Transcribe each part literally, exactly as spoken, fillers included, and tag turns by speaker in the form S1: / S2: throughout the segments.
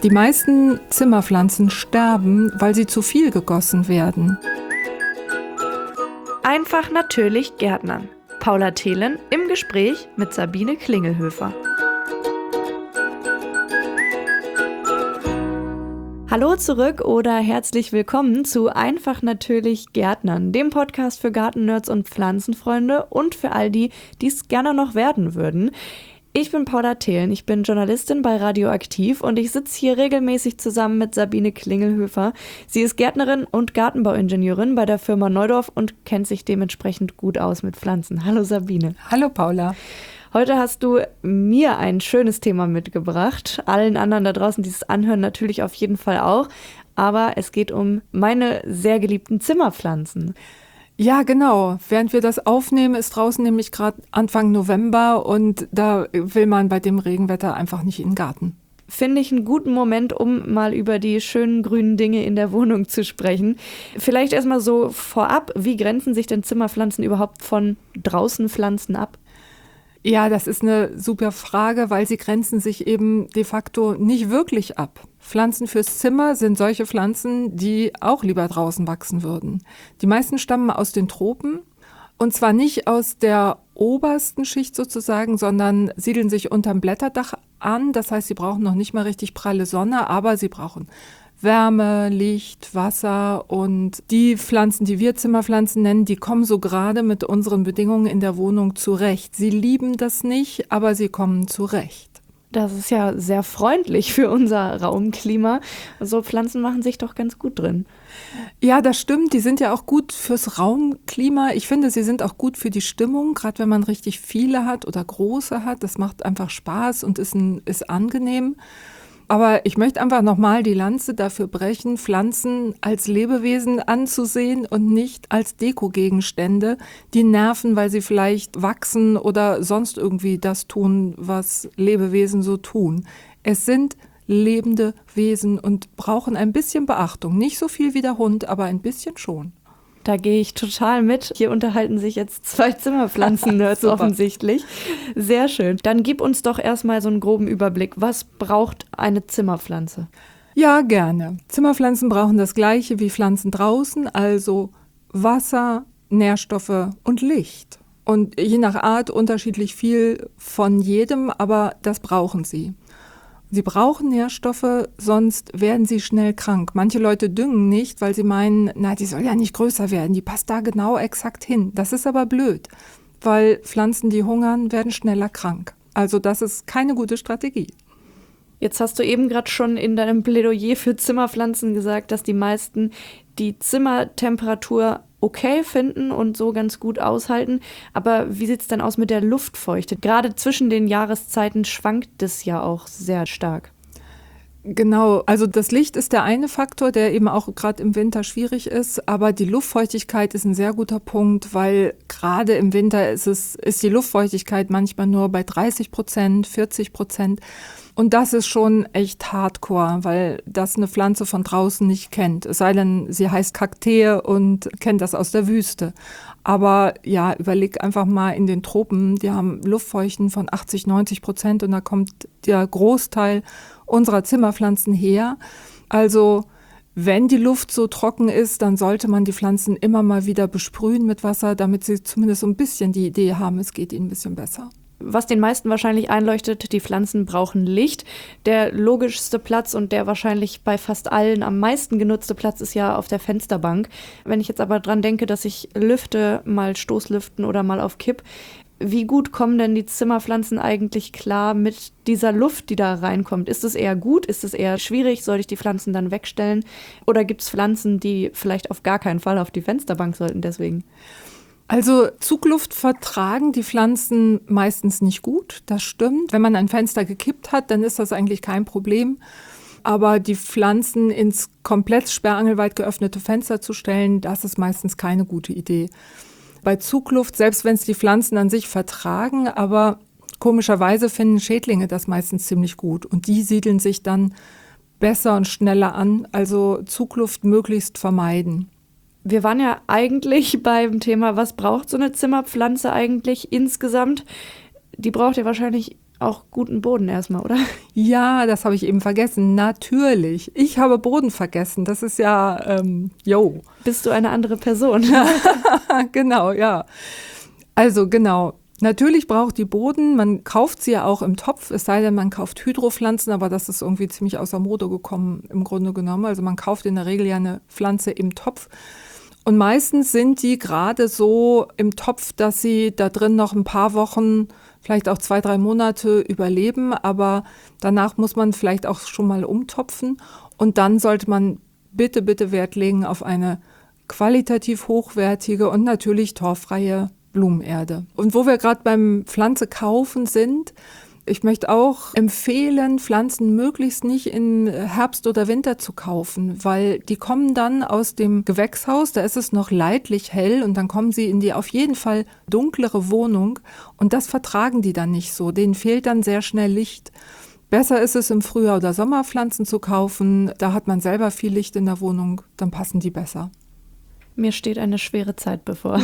S1: Die meisten Zimmerpflanzen sterben, weil sie zu viel gegossen werden.
S2: Einfach natürlich Gärtnern. Paula Thelen im Gespräch mit Sabine Klingelhöfer. Hallo zurück oder herzlich willkommen zu Einfach natürlich Gärtnern, dem Podcast für Gartennerds und Pflanzenfreunde und für all die, die es gerne noch werden würden. Ich bin Paula Thelen, ich bin Journalistin bei Radioaktiv und ich sitze hier regelmäßig zusammen mit Sabine Klingelhöfer. Sie ist Gärtnerin und Gartenbauingenieurin bei der Firma Neudorf und kennt sich dementsprechend gut aus mit Pflanzen. Hallo Sabine.
S1: Hallo Paula.
S2: Heute hast du mir ein schönes Thema mitgebracht, allen anderen da draußen, die es anhören, natürlich auf jeden Fall auch. Aber es geht um meine sehr geliebten Zimmerpflanzen.
S1: Ja, genau. Während wir das aufnehmen, ist draußen nämlich gerade Anfang November und da will man bei dem Regenwetter einfach nicht in den Garten.
S2: Finde ich einen guten Moment, um mal über die schönen grünen Dinge in der Wohnung zu sprechen. Vielleicht erstmal so vorab, wie grenzen sich denn Zimmerpflanzen überhaupt von draußen Pflanzen ab?
S1: Ja, das ist eine super Frage, weil sie grenzen sich eben de facto nicht wirklich ab. Pflanzen fürs Zimmer sind solche Pflanzen, die auch lieber draußen wachsen würden. Die meisten stammen aus den Tropen und zwar nicht aus der obersten Schicht sozusagen, sondern siedeln sich unterm Blätterdach an. Das heißt, sie brauchen noch nicht mal richtig pralle Sonne, aber sie brauchen Wärme, Licht, Wasser und die Pflanzen, die wir Zimmerpflanzen nennen, die kommen so gerade mit unseren Bedingungen in der Wohnung zurecht. Sie lieben das nicht, aber sie kommen zurecht.
S2: Das ist ja sehr freundlich für unser Raumklima. So Pflanzen machen sich doch ganz gut drin.
S1: Ja, das stimmt. Die sind ja auch gut fürs Raumklima. Ich finde, sie sind auch gut für die Stimmung, gerade wenn man richtig viele hat oder große hat. Das macht einfach Spaß und ist, ein, ist angenehm. Aber ich möchte einfach nochmal die Lanze dafür brechen, Pflanzen als Lebewesen anzusehen und nicht als Dekogegenstände, die nerven, weil sie vielleicht wachsen oder sonst irgendwie das tun, was Lebewesen so tun. Es sind lebende Wesen und brauchen ein bisschen Beachtung. Nicht so viel wie der Hund, aber ein bisschen schon.
S2: Da gehe ich total mit. Hier unterhalten sich jetzt zwei Zimmerpflanzen-Nerds offensichtlich. Sehr schön. Dann gib uns doch erstmal so einen groben Überblick. Was braucht eine Zimmerpflanze?
S1: Ja, gerne. Zimmerpflanzen brauchen das Gleiche wie Pflanzen draußen, also Wasser, Nährstoffe und Licht. Und je nach Art unterschiedlich viel von jedem, aber das brauchen sie. Sie brauchen Nährstoffe, sonst werden sie schnell krank. Manche Leute düngen nicht, weil sie meinen, na, die soll ja nicht größer werden, die passt da genau exakt hin. Das ist aber blöd, weil Pflanzen, die hungern, werden schneller krank. Also das ist keine gute Strategie.
S2: Jetzt hast du eben gerade schon in deinem Plädoyer für Zimmerpflanzen gesagt, dass die meisten die Zimmertemperatur okay finden und so ganz gut aushalten. Aber wie sieht es denn aus mit der Luftfeuchte? Gerade zwischen den Jahreszeiten schwankt es ja auch sehr stark.
S1: Genau, also das Licht ist der eine Faktor, der eben auch gerade im Winter schwierig ist, aber die Luftfeuchtigkeit ist ein sehr guter Punkt, weil gerade im Winter ist es, ist die Luftfeuchtigkeit manchmal nur bei dreißig Prozent, vierzig Prozent und das ist schon echt hardcore, weil das eine Pflanze von draußen nicht kennt, es sei denn, sie heißt Kaktee und kennt das aus der Wüste. Aber ja, überleg einfach mal in den Tropen, die haben Luftfeuchten von achtzig, neunzig Prozent und da kommt der Großteil unserer Zimmerpflanzen her. Also wenn die Luft so trocken ist, dann sollte man die Pflanzen immer mal wieder besprühen mit Wasser, damit sie zumindest so ein bisschen die Idee haben, es geht ihnen ein bisschen besser.
S2: Was den meisten wahrscheinlich einleuchtet, die Pflanzen brauchen Licht. Der logischste Platz und der wahrscheinlich bei fast allen am meisten genutzte Platz ist ja auf der Fensterbank. Wenn ich jetzt aber dran denke, dass ich lüfte, mal Stoßlüften oder mal auf Kipp, wie gut kommen denn die Zimmerpflanzen eigentlich klar mit dieser Luft, die da reinkommt? Ist es eher gut? Ist es eher schwierig? Soll ich die Pflanzen dann wegstellen? Oder gibt es Pflanzen, die vielleicht auf gar keinen Fall auf die Fensterbank sollten deswegen?
S1: Also Zugluft vertragen die Pflanzen meistens nicht gut, das stimmt. Wenn man ein Fenster gekippt hat, dann ist das eigentlich kein Problem. Aber die Pflanzen ins komplett sperrangelweit geöffnete Fenster zu stellen, das ist meistens keine gute Idee. Bei Zugluft, selbst wenn es die Pflanzen an sich vertragen, aber komischerweise finden Schädlinge das meistens ziemlich gut. Und die siedeln sich dann besser und schneller an, also Zugluft möglichst vermeiden.
S2: Wir waren ja eigentlich beim Thema, was braucht so eine Zimmerpflanze eigentlich insgesamt? Die braucht ja wahrscheinlich auch guten Boden erstmal, oder?
S1: Ja, das habe ich eben vergessen. Natürlich. Ich habe Boden vergessen. Das ist ja, ähm, yo.
S2: Bist du eine andere Person?
S1: Genau, ja. Also genau. Natürlich braucht die Boden, man kauft sie ja auch im Topf, es sei denn, man kauft Hydropflanzen, aber das ist irgendwie ziemlich außer Mode gekommen im Grunde genommen. Also man kauft in der Regel ja eine Pflanze im Topf. Und meistens sind die gerade so im Topf, dass sie da drin noch ein paar Wochen, vielleicht auch zwei, drei Monate überleben. Aber danach muss man vielleicht auch schon mal umtopfen. Und dann sollte man bitte, bitte Wert legen auf eine qualitativ hochwertige und natürlich torffreie Blumenerde. Und wo wir gerade beim Pflanze kaufen sind, ich möchte auch empfehlen, Pflanzen möglichst nicht im Herbst oder Winter zu kaufen, weil die kommen dann aus dem Gewächshaus, da ist es noch leidlich hell und dann kommen sie in die auf jeden Fall dunklere Wohnung und das vertragen die dann nicht so, denen fehlt dann sehr schnell Licht. Besser ist es im Frühjahr oder Sommer Pflanzen zu kaufen, da hat man selber viel Licht in der Wohnung, dann passen die besser.
S2: Mir steht eine schwere Zeit bevor.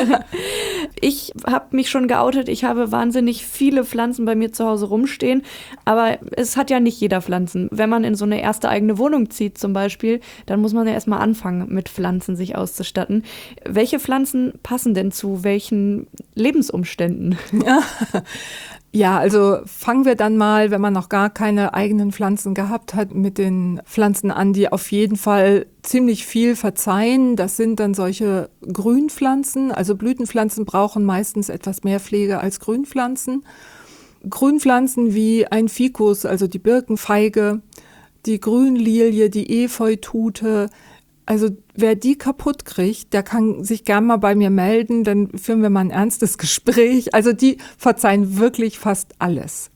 S2: Ich habe mich schon geoutet, ich habe wahnsinnig viele Pflanzen bei mir zu Hause rumstehen, aber es hat ja nicht jeder Pflanzen. Wenn man in so eine erste eigene Wohnung zieht zum Beispiel, dann muss man ja erstmal anfangen, mit Pflanzen sich auszustatten. Welche Pflanzen passen denn zu welchen Lebensumständen?
S1: Ja. Ja, also fangen wir dann mal, wenn man noch gar keine eigenen Pflanzen gehabt hat, mit den Pflanzen an, die auf jeden Fall ziemlich viel verzeihen. Das sind dann solche Grünpflanzen. Also Blütenpflanzen brauchen meistens etwas mehr Pflege als Grünpflanzen. Grünpflanzen wie ein Ficus, also die Birkenfeige, die Grünlilie, die Efeutute. Also wer die kaputt kriegt, der kann sich gern mal bei mir melden, dann führen wir mal ein ernstes Gespräch. Also die verzeihen wirklich fast alles.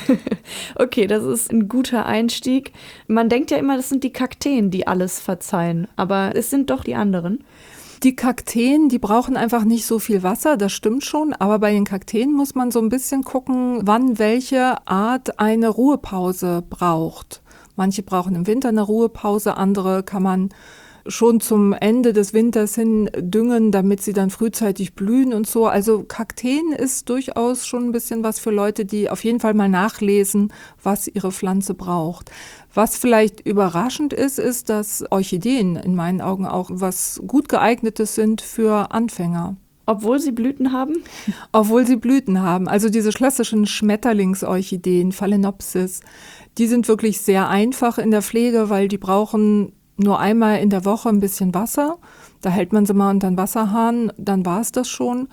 S2: Okay, das ist ein guter Einstieg. Man denkt ja immer, das sind die Kakteen, die alles verzeihen, aber es sind doch die anderen.
S1: Die Kakteen, die brauchen einfach nicht so viel Wasser, das stimmt schon, aber bei den Kakteen muss man so ein bisschen gucken, wann welche Art eine Ruhepause braucht. Manche brauchen im Winter eine Ruhepause, andere kann man schon zum Ende des Winters hin düngen, damit sie dann frühzeitig blühen und so. Also Kakteen ist durchaus schon ein bisschen was für Leute, die auf jeden Fall mal nachlesen, was ihre Pflanze braucht. Was vielleicht überraschend ist, ist, dass Orchideen in meinen Augen auch was gut geeignetes sind für Anfänger.
S2: Obwohl sie Blüten haben?
S1: Obwohl sie Blüten haben. Also diese klassischen Schmetterlingsorchideen, Phalaenopsis, die sind wirklich sehr einfach in der Pflege, weil die brauchen nur einmal in der Woche ein bisschen Wasser. Da hält man sie mal unter den Wasserhahn, dann war es das schon.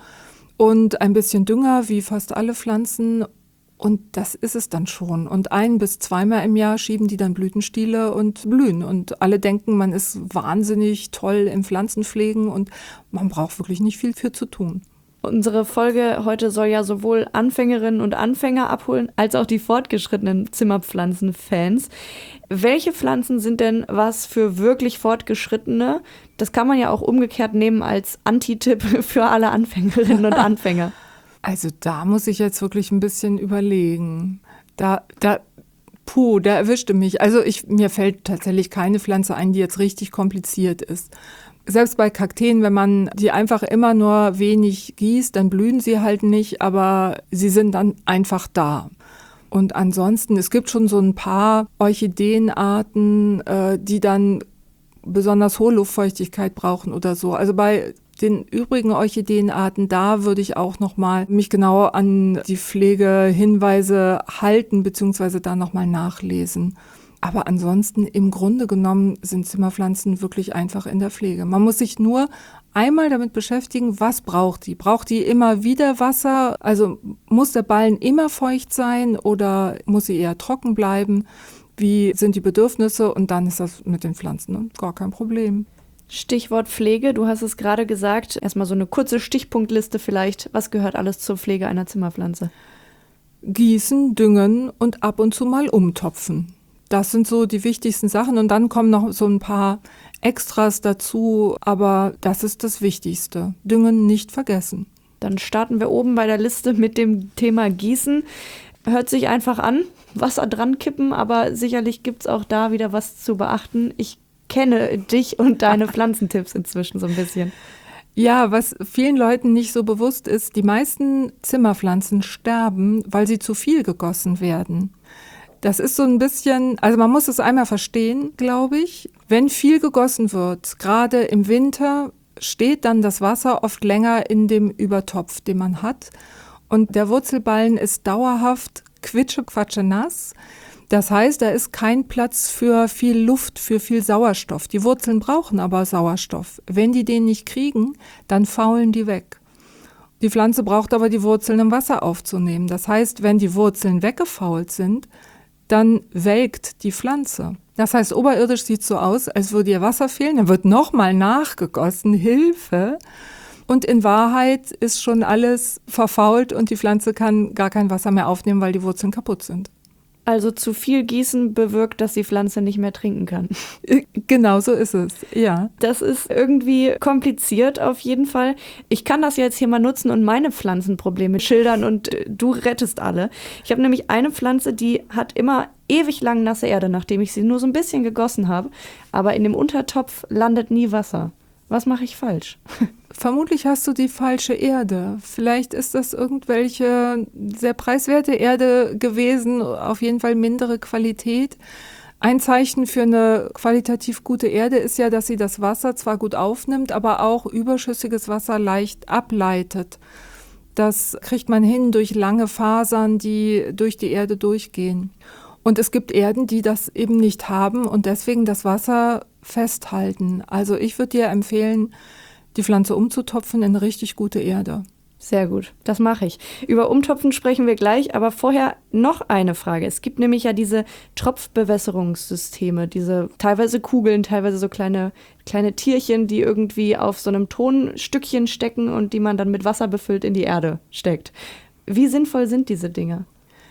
S1: Und ein bisschen Dünger, wie fast alle Pflanzen. Und das ist es dann schon. Und ein- bis zweimal im Jahr schieben die dann Blütenstiele und blühen. Und alle denken, man ist wahnsinnig toll im Pflanzenpflegen und man braucht wirklich nicht viel für zu tun.
S2: Unsere Folge heute soll ja sowohl Anfängerinnen und Anfänger abholen, als auch die fortgeschrittenen Zimmerpflanzen-Fans. Welche Pflanzen sind denn was für wirklich Fortgeschrittene? Das kann man ja auch umgekehrt nehmen als Anti-Tipp für alle Anfängerinnen und Anfänger.
S1: Also da muss ich jetzt wirklich ein bisschen überlegen. Da, da, puh, der erwischte mich. Also ich, mir fällt tatsächlich keine Pflanze ein, die jetzt richtig kompliziert ist. Selbst bei Kakteen, wenn man die einfach immer nur wenig gießt, dann blühen sie halt nicht, aber sie sind dann einfach da. Und ansonsten, es gibt schon so ein paar Orchideenarten, äh, die dann besonders hohe Luftfeuchtigkeit brauchen oder so. Also bei den übrigen Orchideenarten, da würde ich auch nochmal mich genau an die Pflegehinweise halten, beziehungsweise da nochmal nachlesen. Aber ansonsten, im Grunde genommen, sind Zimmerpflanzen wirklich einfach in der Pflege. Man muss sich nur einmal damit beschäftigen, was braucht die? Braucht die immer wieder Wasser? Also muss der Ballen immer feucht sein oder muss sie eher trocken bleiben? Wie sind die Bedürfnisse? Und dann ist das mit den Pflanzen gar kein Problem.
S2: Stichwort Pflege, du hast es gerade gesagt. Erstmal so eine kurze Stichpunktliste vielleicht. Was gehört alles zur Pflege einer Zimmerpflanze?
S1: Gießen, düngen und ab und zu mal umtopfen. Das sind so die wichtigsten Sachen und dann kommen noch so ein paar Extras dazu, aber das ist das Wichtigste. Düngen nicht vergessen.
S2: Dann starten wir oben bei der Liste mit dem Thema Gießen. Hört sich einfach an, Wasser dran kippen, aber sicherlich gibt es auch da wieder was zu beachten. Ich kenne dich und deine Pflanzentipps inzwischen so ein bisschen.
S1: Ja, was vielen Leuten nicht so bewusst ist, die meisten Zimmerpflanzen sterben, weil sie zu viel gegossen werden. Das ist so ein bisschen, also man muss es einmal verstehen, glaube ich. Wenn viel gegossen wird, gerade im Winter, steht dann das Wasser oft länger in dem Übertopf, den man hat. Und der Wurzelballen ist dauerhaft quitsche-quatsche-nass. Das heißt, da ist kein Platz für viel Luft, für viel Sauerstoff. Die Wurzeln brauchen aber Sauerstoff. Wenn die den nicht kriegen, dann faulen die weg. Die Pflanze braucht aber die Wurzeln, um Wasser aufzunehmen. Das heißt, wenn die Wurzeln weggefault sind, dann welkt die Pflanze. Das heißt, oberirdisch sieht es so aus, als würde ihr Wasser fehlen. Dann wird nochmal nachgegossen, Hilfe. Und in Wahrheit ist schon alles verfault und die Pflanze kann gar kein Wasser mehr aufnehmen, weil die Wurzeln kaputt sind.
S2: Also zu viel Gießen bewirkt, dass die Pflanze nicht mehr trinken kann.
S1: Genau so ist es, ja.
S2: Das ist irgendwie kompliziert auf jeden Fall. Ich kann das jetzt hier mal nutzen und meine Pflanzenprobleme schildern und äh, du rettest alle. Ich habe nämlich eine Pflanze, die hat immer ewig lang nasse Erde, nachdem ich sie nur so ein bisschen gegossen habe. Aber in dem Untertopf landet nie Wasser. Was mache ich falsch?
S1: Vermutlich hast du die falsche Erde. Vielleicht ist das irgendwelche sehr preiswerte Erde gewesen, auf jeden Fall mindere Qualität. Ein Zeichen für eine qualitativ gute Erde ist ja, dass sie das Wasser zwar gut aufnimmt, aber auch überschüssiges Wasser leicht ableitet. Das kriegt man hin durch lange Fasern, die durch die Erde durchgehen. Und es gibt Erden, die das eben nicht haben und deswegen das Wasser festhalten. Also ich würde dir empfehlen, die Pflanze umzutopfen in eine richtig gute Erde.
S2: Sehr gut, das mache ich. Über Umtopfen sprechen wir gleich, aber vorher noch eine Frage. Es gibt nämlich ja diese Tropfbewässerungssysteme, diese teilweise Kugeln, teilweise so kleine, kleine Tierchen, die irgendwie auf so einem Tonstückchen stecken und die man dann mit Wasser befüllt in die Erde steckt. Wie sinnvoll sind diese Dinge?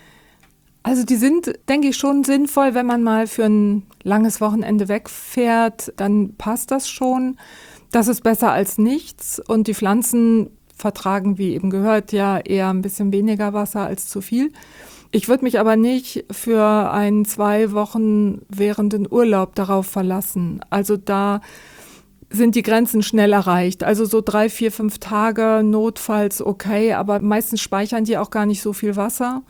S1: Also die sind, denke ich, schon sinnvoll, wenn man mal für ein langes Wochenende wegfährt, dann passt das schon. Das ist besser als nichts und die Pflanzen vertragen, wie eben gehört, ja eher ein bisschen weniger Wasser als zu viel. Ich würde mich aber nicht für einen zwei Wochen währenden Urlaub darauf verlassen. Also da sind die Grenzen schnell erreicht. Also so drei, vier, fünf Tage notfalls okay, aber meistens speichern die auch gar nicht so viel Wasser.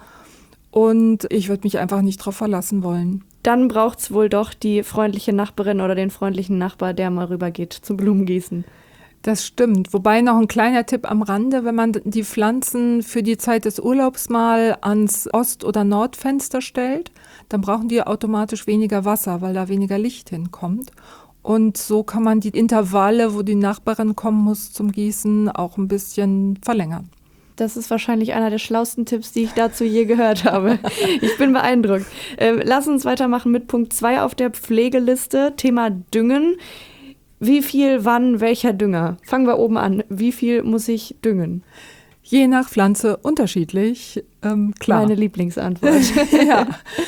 S1: Und ich würde mich einfach nicht drauf verlassen wollen.
S2: Dann braucht es wohl doch die freundliche Nachbarin oder den freundlichen Nachbar, der mal rübergeht zum Blumengießen.
S1: Das stimmt. Wobei noch ein kleiner Tipp am Rande, wenn man die Pflanzen für die Zeit des Urlaubs mal ans Ost- oder Nordfenster stellt, dann brauchen die automatisch weniger Wasser, weil da weniger Licht hinkommt. Und so kann man die Intervalle, wo die Nachbarin kommen muss zum Gießen, auch ein bisschen verlängern.
S2: Das ist wahrscheinlich einer der schlauesten Tipps, die ich dazu je gehört habe. Ich bin beeindruckt. Ähm, lass uns weitermachen mit Punkt zwei auf der Pflegeliste, Thema Düngen. Wie viel, wann, welcher Dünger? Fangen wir oben an. Wie viel muss ich düngen?
S1: Je nach Pflanze unterschiedlich, ähm, klar.
S2: Meine Lieblingsantwort.
S1: Ja.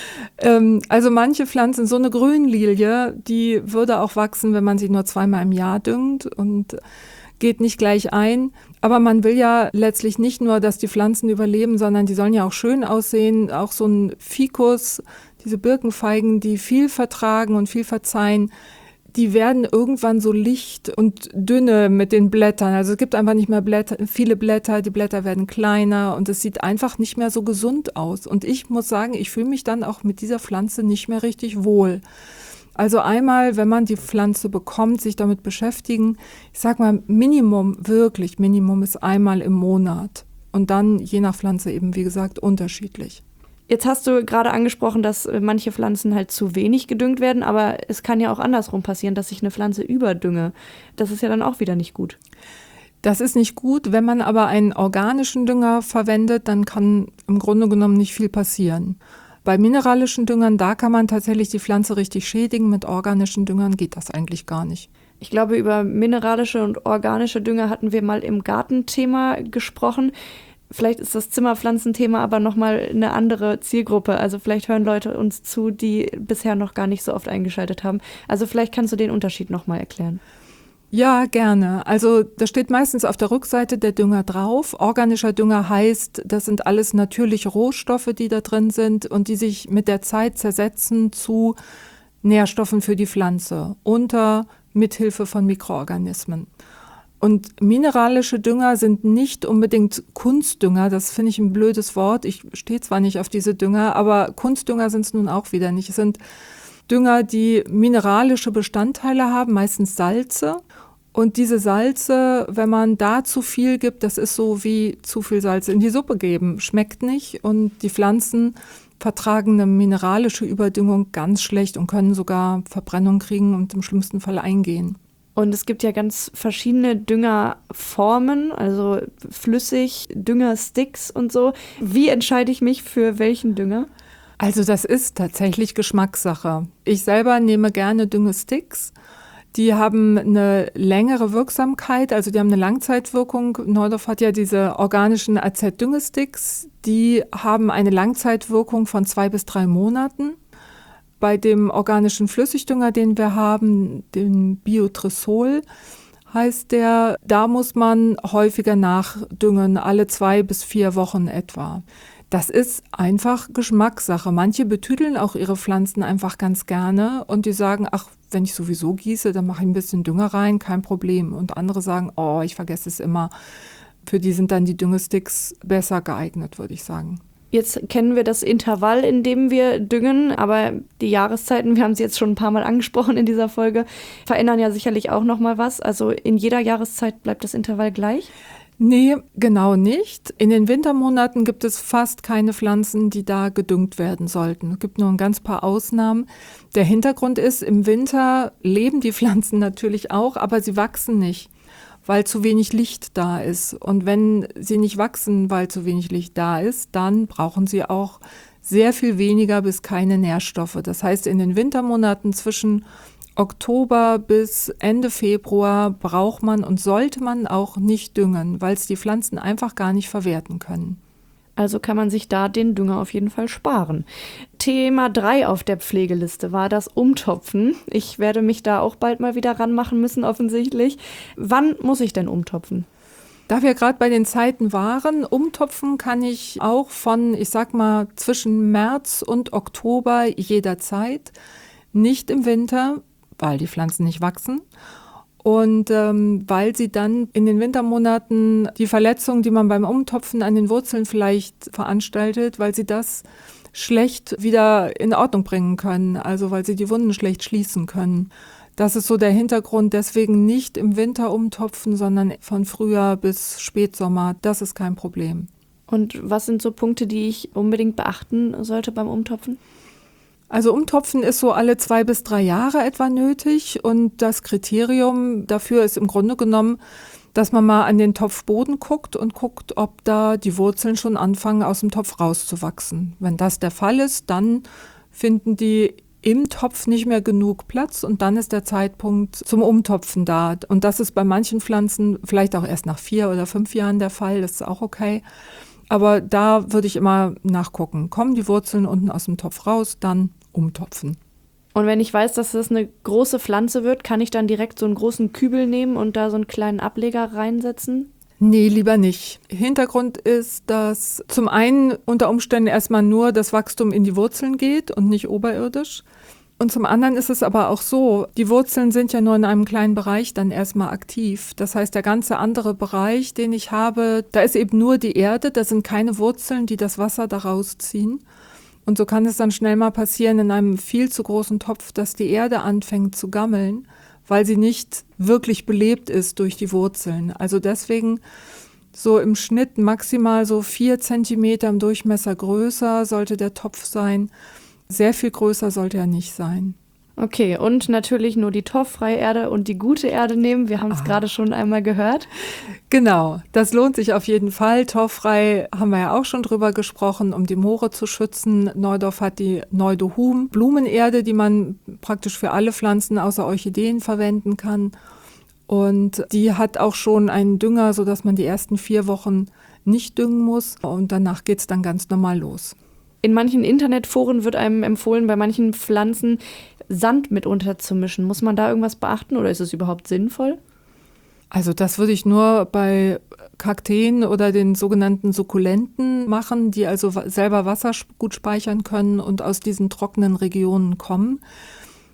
S1: ähm, also manche Pflanzen, so eine Grünlilie, die würde auch wachsen, wenn man sie nur zweimal im Jahr düngt und geht nicht gleich ein. Aber man will ja letztlich nicht nur, dass die Pflanzen überleben, sondern die sollen ja auch schön aussehen. Auch so ein Ficus, diese Birkenfeigen, die viel vertragen und viel verzeihen, die werden irgendwann so licht und dünne mit den Blättern. Also es gibt einfach nicht mehr Blätter, viele Blätter, die Blätter werden kleiner und es sieht einfach nicht mehr so gesund aus. Und ich muss sagen, ich fühle mich dann auch mit dieser Pflanze nicht mehr richtig wohl. Also einmal, wenn man die Pflanze bekommt, sich damit beschäftigen. Ich sag mal, Minimum, wirklich Minimum ist einmal im Monat. Und dann je nach Pflanze eben, wie gesagt, unterschiedlich.
S2: Jetzt hast du gerade angesprochen, dass manche Pflanzen halt zu wenig gedüngt werden, aber es kann ja auch andersrum passieren, dass ich eine Pflanze überdünge. Das ist ja dann auch wieder nicht gut.
S1: Das ist nicht gut. Wenn man aber einen organischen Dünger verwendet, dann kann im Grunde genommen nicht viel passieren. Bei mineralischen Düngern, da kann man tatsächlich die Pflanze richtig schädigen. Mit organischen Düngern geht das eigentlich gar nicht.
S2: Ich glaube, über mineralische und organische Dünger hatten wir mal im Gartenthema gesprochen. Vielleicht ist das Zimmerpflanzenthema aber nochmal eine andere Zielgruppe. Also vielleicht hören Leute uns zu, die bisher noch gar nicht so oft eingeschaltet haben. Also vielleicht kannst du den Unterschied nochmal erklären.
S1: Ja, gerne. Also das steht meistens auf der Rückseite der Dünger drauf. Organischer Dünger heißt, das sind alles natürliche Rohstoffe, die da drin sind und die sich mit der Zeit zersetzen zu Nährstoffen für die Pflanze unter Mithilfe von Mikroorganismen. Und mineralische Dünger sind nicht unbedingt Kunstdünger. Das finde ich ein blödes Wort. Ich stehe zwar nicht auf diese Dünger, aber Kunstdünger sind es nun auch wieder nicht. Es sind Dünger, die mineralische Bestandteile haben, meistens Salze. Und diese Salze, wenn man da zu viel gibt, das ist so wie zu viel Salz in die Suppe geben. Schmeckt nicht und die Pflanzen vertragen eine mineralische Überdüngung ganz schlecht und können sogar Verbrennung kriegen und im schlimmsten Fall eingehen.
S2: Und es gibt ja ganz verschiedene Düngerformen, also flüssig, Düngersticks und so. Wie entscheide ich mich für welchen Dünger?
S1: Also das ist tatsächlich Geschmackssache. Ich selber nehme gerne Düngesticks. Die haben eine längere Wirksamkeit, also die haben eine Langzeitwirkung. Neudorf hat ja diese organischen A Z-Düngesticks, die haben eine Langzeitwirkung von zwei bis drei Monaten. Bei dem organischen Flüssigdünger, den wir haben, den Biotrisol heißt der, da muss man häufiger nachdüngen, alle zwei bis vier Wochen etwa. Das ist einfach Geschmackssache. Manche betüdeln auch ihre Pflanzen einfach ganz gerne und die sagen, ach, wenn ich sowieso gieße, dann mache ich ein bisschen Dünger rein, kein Problem. Und andere sagen, oh, ich vergesse es immer. Für die sind dann die Düngesticks besser geeignet, würde ich sagen.
S2: Jetzt kennen wir das Intervall, in dem wir düngen, aber die Jahreszeiten, wir haben sie jetzt schon ein paar Mal angesprochen in dieser Folge, verändern ja sicherlich auch noch mal was. Also in jeder Jahreszeit bleibt das Intervall gleich?
S1: Nee, genau nicht. In den Wintermonaten gibt es fast keine Pflanzen, die da gedüngt werden sollten. Es gibt nur ein ganz paar Ausnahmen. Der Hintergrund ist, im Winter leben die Pflanzen natürlich auch, aber sie wachsen nicht, weil zu wenig Licht da ist. Und wenn sie nicht wachsen, weil zu wenig Licht da ist, dann brauchen sie auch sehr viel weniger bis keine Nährstoffe. Das heißt, in den Wintermonaten zwischen Oktober bis Ende Februar braucht man und sollte man auch nicht düngen, weil es die Pflanzen einfach gar nicht verwerten können.
S2: Also kann man sich da den Dünger auf jeden Fall sparen. Thema drei auf der Pflegeliste war das Umtopfen. Ich werde mich da auch bald mal wieder ranmachen müssen, offensichtlich. Wann muss ich denn umtopfen?
S1: Da wir gerade bei den Zeiten waren, umtopfen kann ich auch von, ich sag mal, zwischen März und Oktober jederzeit. Nicht im Winter, weil die Pflanzen nicht wachsen und ähm, weil sie dann in den Wintermonaten die Verletzungen, die man beim Umtopfen an den Wurzeln vielleicht veranstaltet, weil sie das schlecht wieder in Ordnung bringen können, also weil sie die Wunden schlecht schließen können. Das ist so der Hintergrund, deswegen nicht im Winter umtopfen, sondern von Frühjahr bis Spätsommer, das ist kein Problem.
S2: Und was sind so Punkte, die ich unbedingt beachten sollte beim Umtopfen?
S1: Also Umtopfen ist so alle zwei bis drei Jahre etwa nötig und das Kriterium dafür ist im Grunde genommen, dass man mal an den Topfboden guckt und guckt, ob da die Wurzeln schon anfangen, aus dem Topf rauszuwachsen. Wenn das der Fall ist, dann finden die im Topf nicht mehr genug Platz und dann ist der Zeitpunkt zum Umtopfen da. Und das ist bei manchen Pflanzen vielleicht auch erst nach vier oder fünf Jahren der Fall, das ist auch okay. Aber da würde ich immer nachgucken. Kommen die Wurzeln unten aus dem Topf raus, dann umtopfen.
S2: Und wenn ich weiß, dass das eine große Pflanze wird, kann ich dann direkt so einen großen Kübel nehmen und da so einen kleinen Ableger reinsetzen?
S1: Nee, lieber nicht. Hintergrund ist, dass zum einen unter Umständen erstmal nur das Wachstum in die Wurzeln geht und nicht oberirdisch. Und zum anderen ist es aber auch so, die Wurzeln sind ja nur in einem kleinen Bereich dann erstmal aktiv. Das heißt, der ganze andere Bereich, den ich habe, da ist eben nur die Erde, da sind keine Wurzeln, die das Wasser daraus ziehen. Und so kann es dann schnell mal passieren in einem viel zu großen Topf, dass die Erde anfängt zu gammeln, weil sie nicht wirklich belebt ist durch die Wurzeln. Also deswegen so im Schnitt maximal so vier Zentimeter im Durchmesser größer sollte der Topf sein. Sehr viel größer sollte er nicht sein.
S2: Okay, und natürlich nur die torffreie Erde und die gute Erde nehmen. Wir haben es gerade schon einmal gehört.
S1: Genau, das lohnt sich auf jeden Fall. Torffrei haben wir ja auch schon drüber gesprochen, um die Moore zu schützen. Neudorf hat die Neudohum, Blumenerde, die man praktisch für alle Pflanzen außer Orchideen verwenden kann. Und die hat auch schon einen Dünger, sodass man die ersten vier Wochen nicht düngen muss. Und danach geht es dann ganz normal los.
S2: In manchen Internetforen wird einem empfohlen, bei manchen Pflanzen Sand mit unterzumischen. Muss man da irgendwas beachten oder ist es überhaupt sinnvoll?
S1: Also das würde ich nur bei Kakteen oder den sogenannten Sukkulenten machen, die also selber Wasser gut speichern können und aus diesen trockenen Regionen kommen.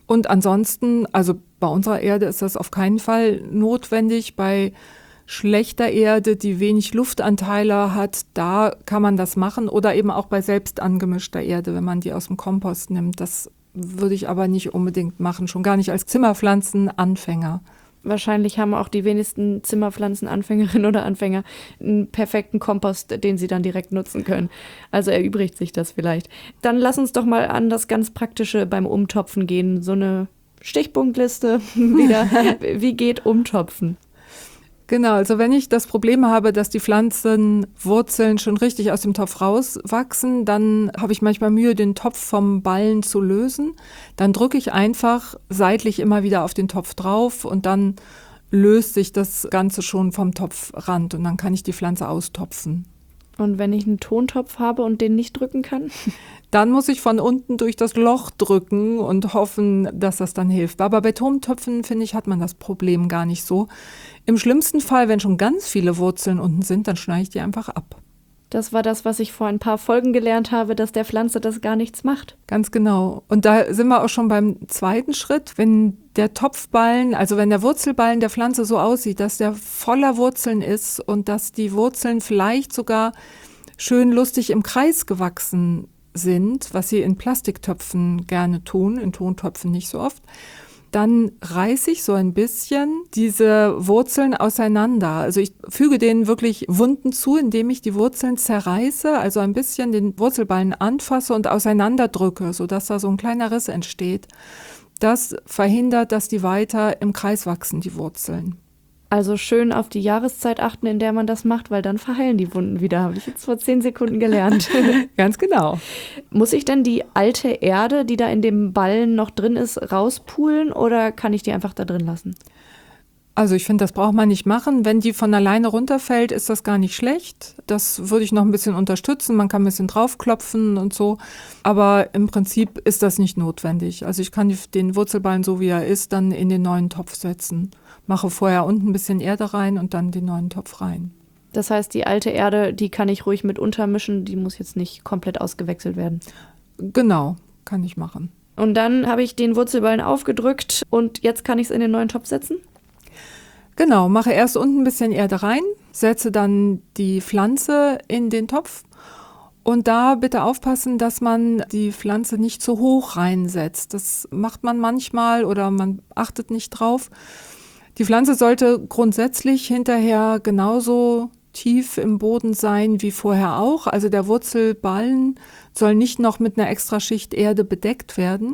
S1: Und ansonsten, also bei unserer Erde ist das auf keinen Fall notwendig. Bei schlechter Erde, die wenig Luftanteile hat, da kann man das machen. Oder eben auch bei selbst angemischter Erde, wenn man die aus dem Kompost nimmt. Das würde ich aber nicht unbedingt machen, schon gar nicht als Zimmerpflanzenanfänger.
S2: Wahrscheinlich haben auch die wenigsten Zimmerpflanzenanfängerinnen oder Anfänger einen perfekten Kompost, den sie dann direkt nutzen können. Also erübrigt sich das vielleicht. Dann lass uns doch mal an das ganz Praktische beim Umtopfen gehen. So eine Stichpunktliste wieder. Wie geht Umtopfen?
S1: Genau, also wenn ich das Problem habe, dass die Pflanzenwurzeln schon richtig aus dem Topf rauswachsen, dann habe ich manchmal Mühe, den Topf vom Ballen zu lösen. Dann drücke ich einfach seitlich immer wieder auf den Topf drauf und dann löst sich das Ganze schon vom Topfrand und dann kann ich die Pflanze austopfen.
S2: Und wenn ich einen Tontopf habe und den nicht drücken kann?
S1: Dann muss ich von unten durch das Loch drücken und hoffen, dass das dann hilft. Aber bei Tontöpfen, finde ich, hat man das Problem gar nicht so. Im schlimmsten Fall, wenn schon ganz viele Wurzeln unten sind, dann schneide ich die einfach ab.
S2: Das war das, was ich vor ein paar Folgen gelernt habe, dass der Pflanze das gar nichts macht.
S1: Ganz genau. Und da sind wir auch schon beim zweiten Schritt. Wenn der Topfballen, also wenn der Wurzelballen der Pflanze so aussieht, dass der voller Wurzeln ist und dass die Wurzeln vielleicht sogar schön lustig im Kreis gewachsen sind, was sie in Plastiktöpfen gerne tun, in Tontöpfen nicht so oft, dann reiße ich so ein bisschen diese Wurzeln auseinander. Also ich füge denen wirklich Wunden zu, indem ich die Wurzeln zerreiße, also ein bisschen den Wurzelballen anfasse und auseinanderdrücke, sodass da so ein kleiner Riss entsteht. Das verhindert, dass die weiter im Kreis wachsen, die Wurzeln.
S2: Also schön auf die Jahreszeit achten, in der man das macht, weil dann verheilen die Wunden wieder. Habe ich jetzt vor zehn Sekunden gelernt.
S1: Ganz genau.
S2: Muss ich denn die alte Erde, die da in dem Ballen noch drin ist, rauspulen oder kann ich die einfach da drin lassen?
S1: Also ich finde, das braucht man nicht machen. Wenn die von alleine runterfällt, ist das gar nicht schlecht. Das würde ich noch ein bisschen unterstützen. Man kann ein bisschen draufklopfen und so. Aber im Prinzip ist das nicht notwendig. Also ich kann den Wurzelballen, so wie er ist, dann in den neuen Topf setzen. Mache vorher unten ein bisschen Erde rein und dann den neuen Topf rein.
S2: Das heißt, die alte Erde, die kann ich ruhig mit untermischen. Die muss jetzt nicht komplett ausgewechselt werden.
S1: Genau, kann ich machen.
S2: Und dann habe ich den Wurzelballen aufgedrückt und jetzt kann ich es in den neuen Topf setzen?
S1: Genau, mache erst unten ein bisschen Erde rein, setze dann die Pflanze in den Topf und da bitte aufpassen, dass man die Pflanze nicht zu hoch reinsetzt. Das macht man manchmal oder man achtet nicht drauf. Die Pflanze sollte grundsätzlich hinterher genauso tief im Boden sein wie vorher auch. Also der Wurzelballen soll nicht noch mit einer extra Schicht Erde bedeckt werden,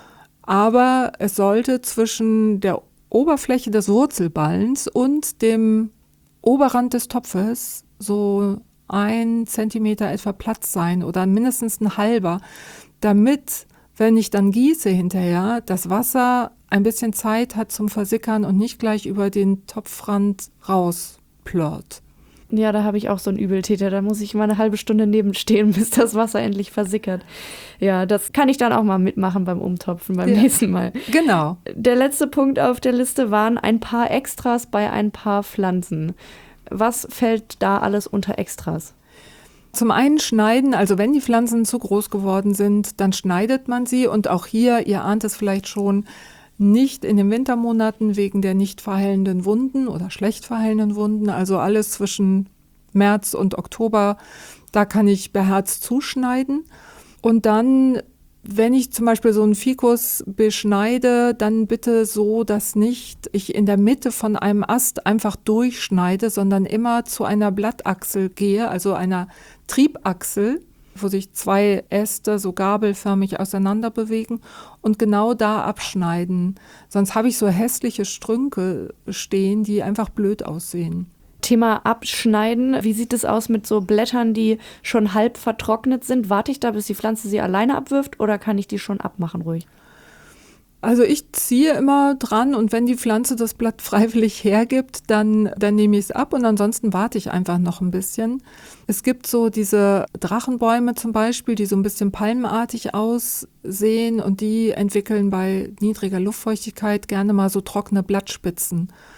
S1: aber es sollte zwischen der Oberfläche des Wurzelballens und dem Oberrand des Topfes so ein Zentimeter etwa Platz sein oder mindestens ein halber, damit, wenn ich dann gieße hinterher, das Wasser ein bisschen Zeit hat zum Versickern und nicht gleich über den Topfrand rausplört.
S2: Ja, da habe ich auch so einen Übeltäter. Da muss ich mal eine halbe Stunde nebenstehen, bis das Wasser endlich versickert. Ja, das kann ich dann auch mal mitmachen beim Umtopfen beim ja. nächsten Mal.
S1: Genau.
S2: Der letzte Punkt auf der Liste waren ein paar Extras bei ein paar Pflanzen. Was fällt da alles unter Extras?
S1: Zum einen schneiden, also wenn die Pflanzen zu groß geworden sind, dann schneidet man sie. Und auch hier, ihr ahnt es vielleicht schon, nicht in den Wintermonaten wegen der nicht verheilenden Wunden oder schlecht verheilenden Wunden. Also alles zwischen März und Oktober, da kann ich beherzt zuschneiden. Und dann, wenn ich zum Beispiel so einen Ficus beschneide, dann bitte so, dass nicht ich in der Mitte von einem Ast einfach durchschneide, sondern immer zu einer Blattachsel gehe, also einer Triebachsel, wo sich zwei Äste so gabelförmig auseinander bewegen und genau da abschneiden. Sonst habe ich so hässliche Strünke stehen, die einfach blöd aussehen.
S2: Thema Abschneiden. Wie sieht es aus mit so Blättern, die schon halb vertrocknet sind? Warte ich da, bis die Pflanze sie alleine abwirft oder kann ich die schon abmachen ruhig?
S1: Also ich ziehe immer dran und wenn die Pflanze das Blatt freiwillig hergibt, dann, dann nehme ich es ab und ansonsten warte ich einfach noch ein bisschen. Es gibt so diese Drachenbäume zum Beispiel, die so ein bisschen palmenartig aussehen und die entwickeln bei niedriger Luftfeuchtigkeit gerne mal so trockene Blattspitzen.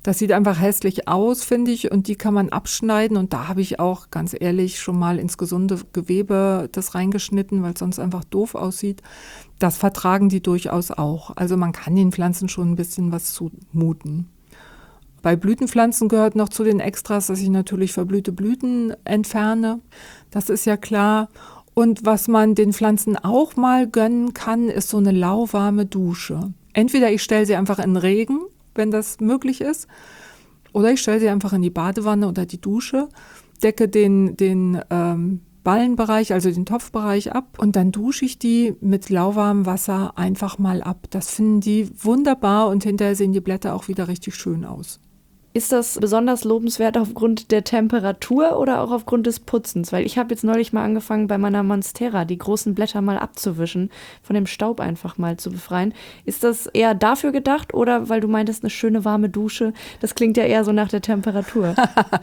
S1: Das sieht einfach hässlich aus, finde ich, und die kann man abschneiden. Und da habe ich auch, ganz ehrlich, schon mal ins gesunde Gewebe das reingeschnitten, weil es sonst einfach doof aussieht. Das vertragen die durchaus auch. Also man kann den Pflanzen schon ein bisschen was zumuten. Bei Blütenpflanzen gehört noch zu den Extras, dass ich natürlich verblühte Blüten entferne. Das ist ja klar. Und was man den Pflanzen auch mal gönnen kann, ist so eine lauwarme Dusche. Entweder ich stelle sie einfach in den Regen, wenn das möglich ist, oder ich stelle sie einfach in die Badewanne oder die Dusche, decke den, den ähm, Ballenbereich, also den Topfbereich ab und dann dusche ich die mit lauwarmem Wasser einfach mal ab. Das finden die wunderbar und hinterher sehen die Blätter auch wieder richtig schön aus.
S2: Ist das besonders lobenswert aufgrund der Temperatur oder auch aufgrund des Putzens? Weil ich habe jetzt neulich mal angefangen, bei meiner Monstera die großen Blätter mal abzuwischen, von dem Staub einfach mal zu befreien. Ist das eher dafür gedacht oder weil du meintest, eine schöne warme Dusche? Das klingt ja eher so nach der Temperatur.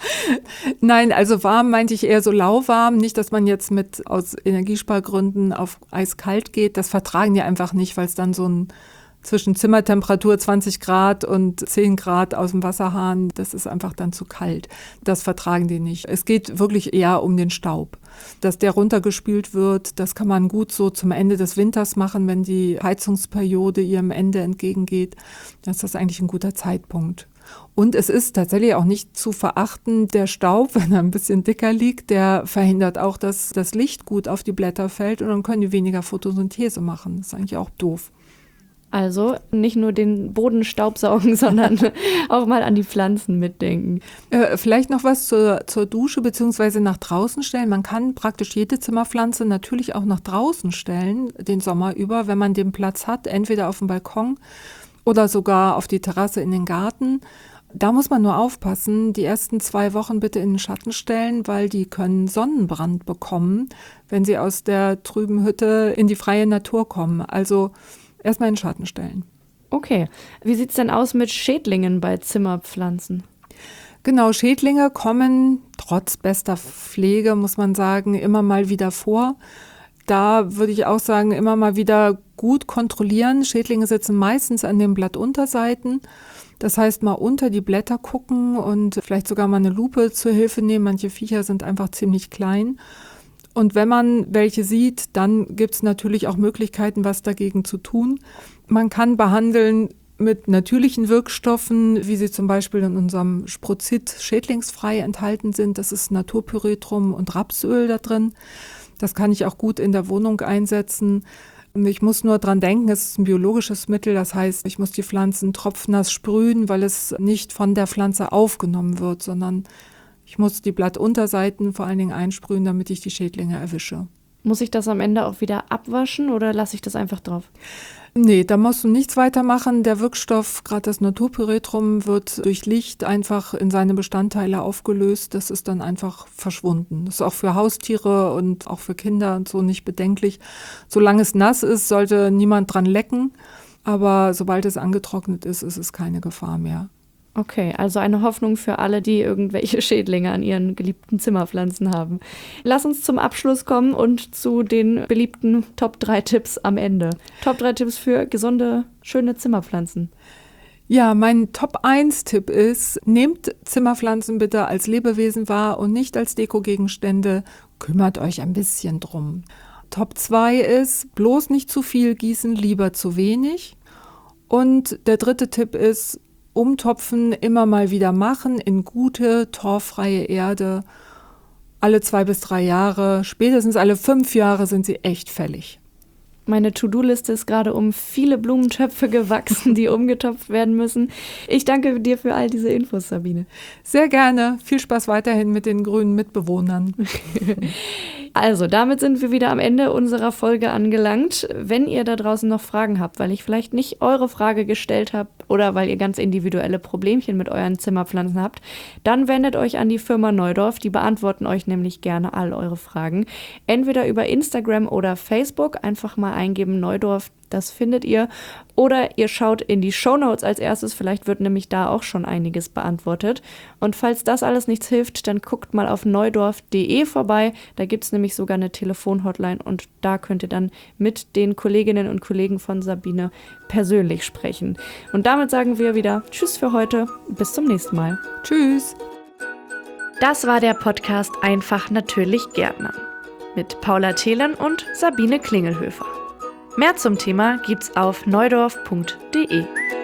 S1: Nein, also warm meinte ich eher so lauwarm. Nicht, dass man jetzt mit aus Energiespargründen auf eiskalt geht. Das vertragen die einfach nicht, weil es dann so ein zwischen Zimmertemperatur zwanzig Grad und zehn Grad aus dem Wasserhahn, das ist einfach dann zu kalt. Das vertragen die nicht. Es geht wirklich eher um den Staub. Dass der runtergespült wird, das kann man gut so zum Ende des Winters machen, wenn die Heizungsperiode ihrem Ende entgegengeht. Das ist das eigentlich ein guter Zeitpunkt. Und es ist tatsächlich auch nicht zu verachten, der Staub, wenn er ein bisschen dicker liegt, der verhindert auch, dass das Licht gut auf die Blätter fällt und dann können die weniger Photosynthese machen. Das ist eigentlich auch doof.
S2: Also nicht nur den Boden staubsaugen, sondern auch mal an die Pflanzen mitdenken.
S1: Äh, vielleicht noch was zur, zur Dusche bzw. nach draußen stellen. Man kann praktisch jede Zimmerpflanze natürlich auch nach draußen stellen, den Sommer über, wenn man den Platz hat, entweder auf dem Balkon oder sogar auf die Terrasse in den Garten. Da muss man nur aufpassen, die ersten zwei Wochen bitte in den Schatten stellen, weil die können Sonnenbrand bekommen, wenn sie aus der trüben Hütte in die freie Natur kommen. Also erstmal in den Schatten stellen.
S2: Okay. Wie sieht es denn aus mit Schädlingen bei Zimmerpflanzen?
S1: Genau, Schädlinge kommen trotz bester Pflege, muss man sagen, immer mal wieder vor. Da würde ich auch sagen, immer mal wieder gut kontrollieren. Schädlinge sitzen meistens an den Blattunterseiten. Das heißt, mal unter die Blätter gucken und vielleicht sogar mal eine Lupe zur Hilfe nehmen. Manche Viecher sind einfach ziemlich klein. Und wenn man welche sieht, dann gibt es natürlich auch Möglichkeiten, was dagegen zu tun. Man kann behandeln mit natürlichen Wirkstoffen, wie sie zum Beispiel in unserem Sprozid schädlingsfrei enthalten sind. Das ist Naturpyretrum und Rapsöl da drin. Das kann ich auch gut in der Wohnung einsetzen. Ich muss nur dran denken, es ist ein biologisches Mittel. Das heißt, ich muss die Pflanzen tropfnass sprühen, weil es nicht von der Pflanze aufgenommen wird, sondern ich muss die Blattunterseiten vor allen Dingen einsprühen, damit ich die Schädlinge erwische.
S2: Muss ich das am Ende auch wieder abwaschen oder lasse ich das einfach drauf?
S1: Nee, da musst du nichts weitermachen. Der Wirkstoff, gerade das Naturpyretrum, wird durch Licht einfach in seine Bestandteile aufgelöst. Das ist dann einfach verschwunden. Das ist auch für Haustiere und auch für Kinder und so nicht bedenklich. Solange es nass ist, sollte niemand dran lecken. Aber sobald es angetrocknet ist, ist es keine Gefahr mehr.
S2: Okay, also eine Hoffnung für alle, die irgendwelche Schädlinge an ihren geliebten Zimmerpflanzen haben. Lass uns zum Abschluss kommen und zu den beliebten Top drei Tipps am Ende. Top drei Tipps für gesunde, schöne Zimmerpflanzen.
S1: Ja, mein Top eins Tipp ist, nehmt Zimmerpflanzen bitte als Lebewesen wahr und nicht als Dekogegenstände. Kümmert euch ein bisschen drum. Top zwei ist, bloß nicht zu viel gießen, lieber zu wenig. Und der dritte Tipp ist, umtopfen, immer mal wieder machen in gute, torffreie Erde. Alle zwei bis drei Jahre, spätestens alle fünf Jahre sind sie echt fällig.
S2: Meine To-Do-Liste ist gerade um viele Blumentöpfe gewachsen, die umgetopft werden müssen. Ich danke dir für all diese Infos, Sabine.
S1: Sehr gerne. Viel Spaß weiterhin mit den grünen Mitbewohnern.
S2: Also, damit sind wir wieder am Ende unserer Folge angelangt. Wenn ihr da draußen noch Fragen habt, weil ich vielleicht nicht eure Frage gestellt habe oder weil ihr ganz individuelle Problemchen mit euren Zimmerpflanzen habt, dann wendet euch an die Firma Neudorf. Die beantworten euch nämlich gerne all eure Fragen. Entweder über Instagram oder Facebook. Einfach mal eingeben Neudorf Das findet ihr. Oder ihr schaut in die Shownotes als erstes, vielleicht wird nämlich da auch schon einiges beantwortet. Und falls das alles nichts hilft, dann guckt mal auf neudorf punkt de vorbei. Da gibt es nämlich sogar eine Telefonhotline und da könnt ihr dann mit den Kolleginnen und Kollegen von Sabine persönlich sprechen. Und damit sagen wir wieder Tschüss für heute, bis zum nächsten Mal.
S1: Tschüss.
S2: Das war der Podcast Einfach natürlich Gärtner mit Paula Thelen und Sabine Klingelhöfer. Mehr zum Thema gibt's auf neudorf punkt de.